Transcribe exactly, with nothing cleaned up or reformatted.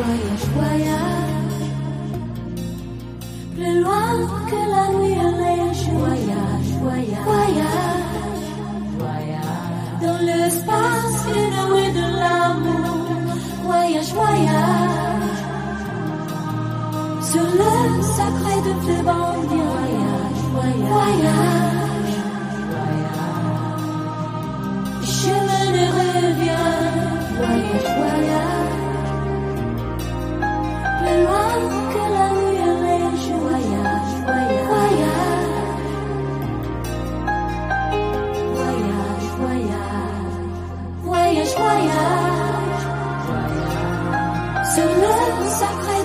voyage, voyage. Plus loin que la nuit et les jours. Voyage, voyage, voyage, voyage. Dans l'espace inouï de l'amour. Voyage, voyage. Sur le sacré de tes bandiers. Voyage, voyage, voyage, voyage. Chemin ne revient. Voyage, voyage. Plus loin que la nuit et les jours. Voyage, voyage, voyage. Voyage, voyage. Voyage, voyage. Sur le sacré